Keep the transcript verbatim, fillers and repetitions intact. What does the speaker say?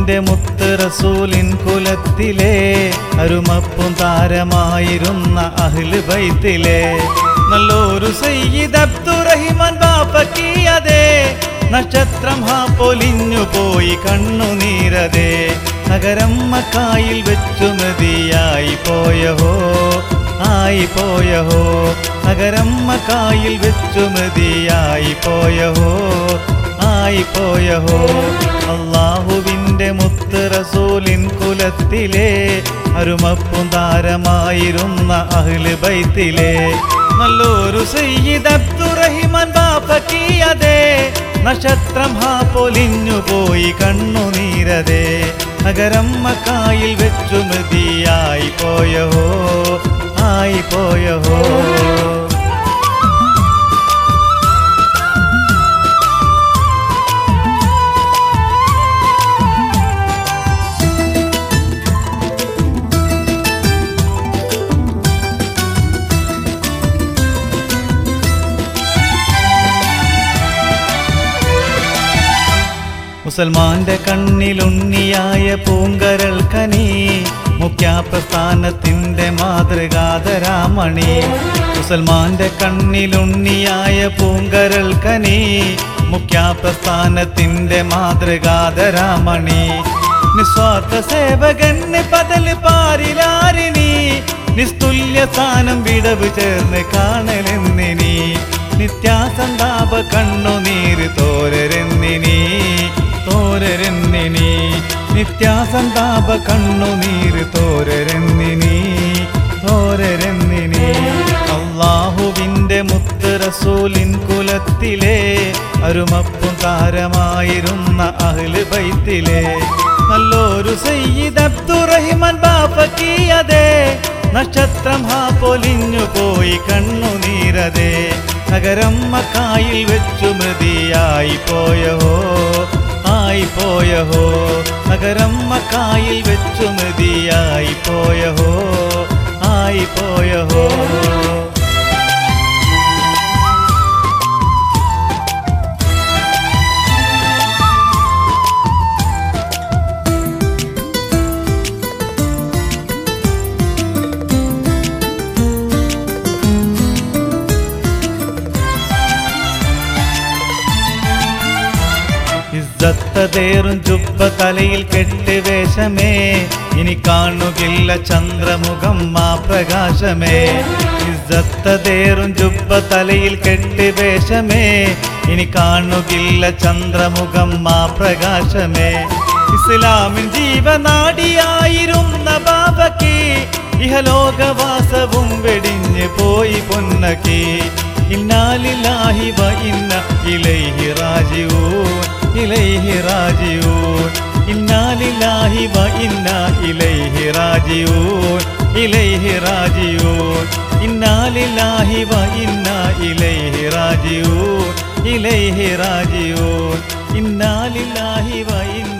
അല്ലാഹുവിൻ്റെ മുത്ത് റസൂലിൻ കുലത്തിലെ അരുമപ്പും താരമായിരുന്ന അഹ്ല് ബൈത്തിലെ നല്ലൊരു സയ്യിദ് അബ്ദുറഹിമാൻ ബാപ്പക്കിയതേ നക്ഷത്രം ഹാ പൊലിഞ്ഞു പോയി കണ്ണുനീരതേ നഗരം മക്കായിൽ വെച്ചു മതിയായി പോയഹോ ആയി പോയഹോ നഗരം മക്കായിൽ വെച്ചു മതിയായി പോയഹോ ആയി പോയഹോ അല്ലാഹുവിൻ്റെ മുത്ത് റസൂലിൻ കുലത്തിലെ അരുമപ്പും താരമായിരുന്ന അഹ്ല് ബൈത്തിലെ നല്ലൊരു സയ്യിദ് അബ്ദുറഹിമാൻ ബാപ്പക്കിയതേ നക്ഷത്രം ഹാ പൊലിഞ്ഞു പോയി കണ്ണുനീരതേ നഗരം മക്കായിൽ വെച്ചു മതിയായി പോയഹോ ആയി പോയഹോ മുസൽമാന്റെ കണ്ണിലുണ്ണിയായ പൂങ്കരൾ കനി മുഖ്യാപ്രസ്ഥാനത്തിൻ്റെ മാതൃകാതരാമണി മുസൽമാന്റെ കണ്ണിലുണ്ണിയായ പൂങ്കരൾ കനി മുഖ്യാപ്രസ്ഥാനത്തിൻ്റെ മാതൃകാതരാമണി നിസ്വാർത്ഥ സേവകന് പതൽ പാരിലാരിണി നിസ്തുല്യ സ്ഥാനം വിടവ് ചേർന്ന് കാണലെന്നിനി നിത്യാസന്താപ കണ്ണുനീര് തോരരെന്നിനി തോരരെന്നിനി നിത്യാസന്താപ കണ്ണുനീര് തോരരെന്നിനി തോരരെന്നിനി അല്ലാഹുവിൻ്റെ മുത്ത് റസൂലിൻ കുലത്തിലെ അരുമപ്പും താരമായിരുന്ന അഹ്ല് ബൈത്തിലെ നല്ലൊരു സയ്യിദ് അബ്ദുറഹിമാൻ ബാപ്പക്കിയതേ നക്ഷത്രം ഹാ പൊലിഞ്ഞു പോയി കണ്ണുനീരതേ നഗരം മക്കായിൽ വെച്ചു മതിയായി പോയഹോ ആയി പോയഹോ നഗരം മക്കായിൽ വെച്ചു മതിയായി പോയഹോ ആയി പോയഹോ ഇസ്സത്തേറും ജുബ്ബ തലയിൽ കെട്ട് വേഷമേ ഇനി കാണുകില്ല ചന്ദ്രമുഖം മാ പ്രകാശമേ ഇസ്സത്തേറും ജുബ്ബ തലയിൽ കെട്ട് വേഷമേ ഇനി കാണുകില്ല ചന്ദ്രമുഖം മാ പ്രകാശമേ ഇസ്ലാമിൻ ജീവനാടിയായിരുന്ന ബാബയ്ക്ക് ഇഹലോകവാസവും വെടിഞ്ഞ് പോയി പൊന്നക്കി ഇന്നാലില്ലാഹി വ ഇന്ന ഇലൈഹി റാജിഊൻ ഇലൈഹി റാജിഊൻ ഇന്നാലില്ലാഹി വ ഇന്ന ഇലൈഹി റാജിഊൻ ഇലൈഹി റാജിഊൻ ഇന്നാലില്ലാഹി വ ഇന്ന ഇലൈഹി റാജിഊൻ ഇലൈഹി റാജിഊൻ ഇന്നാലില്ലാഹി വ ഇന്ന